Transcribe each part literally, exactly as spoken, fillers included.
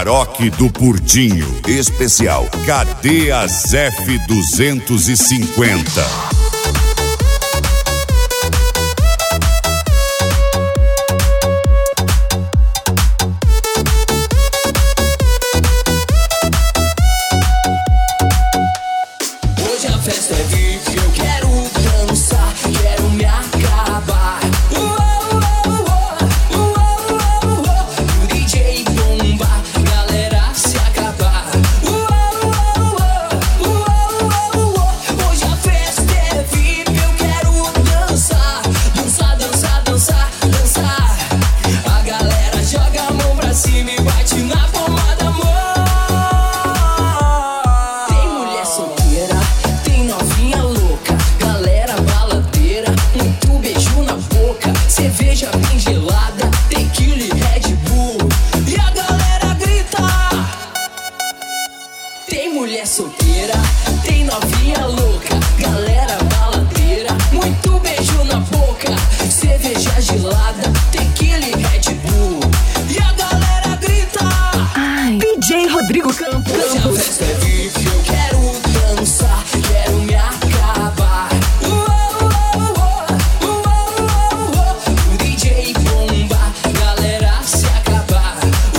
Amarok do Purtinho. Especial Cadê as F duzentos e cinquenta? Hoje a festa é V I P, eu quero dançar, quero me acabar. O D J bomba, galera se acabar. Hoje a festa é V I P, eu quero dançar, dançar, dançar, dançar, dançar. A galera joga a mão pra cima e bate na palma da mão. Tem mulher solteira, tem novinha louca, galera baladeira, muito beijo na boca, cerveja bem gelada, tequila e Red Bull, e a galera grita. Tem mulher solteira, tem novinha louca, galera baladeira, muito beijo na boca, cerveja gelada, tequila e Red Bull, e a galera grita. D J Rodrigo Campos. Hoje a festa é V I P, eu quero dançar, quero me acabar. O D J bomba, galera se acabar.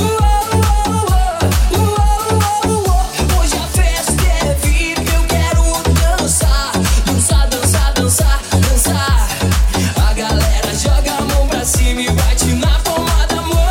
Hoje a festa é V I P, eu quero dançar, dançar, dançar, dançar, dançar. A galera joga a mão pra cima e bate na palma da mão.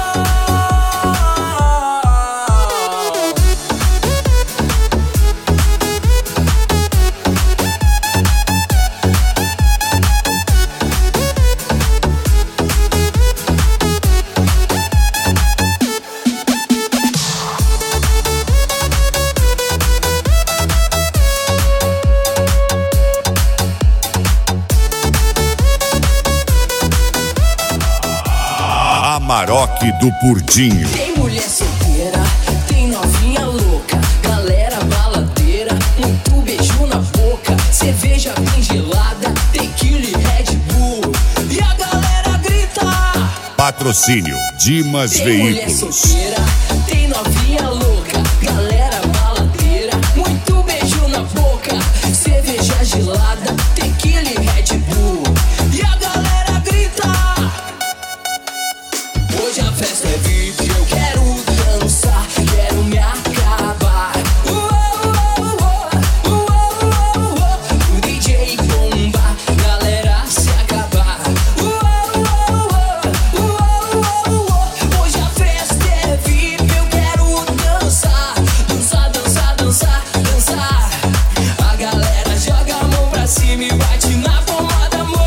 Amarok do Purtinho. Tem mulher solteira, tem novinha louca, galera baladeira, muito beijo na boca, cerveja bem gelada, tequila e Red Bull, e a galera grita. Patrocínio Dimas Tem mulher Veículos. solteira, tem novinha louca, galera baladeira, muito beijo na boca, cerveja gelada, tequila e Red Bull, e a galera grita. Hoje a festa é V I P, eu quero dançar, quero me acabar. O D J bomba, galera se acabar. Hoje a festa é V I P, eu quero dançar, dançar, dançar, dançar, dançar. A galera joga a mão pra cima e bate na palma da mão.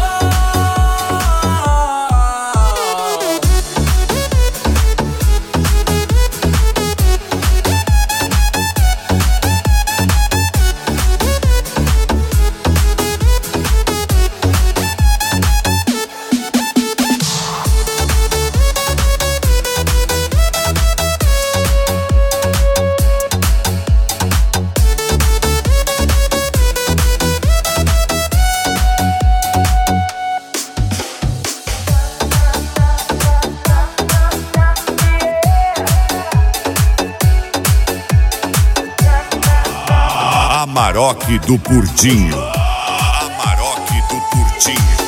Amarok do Purtinho. Amarok do Purtinho.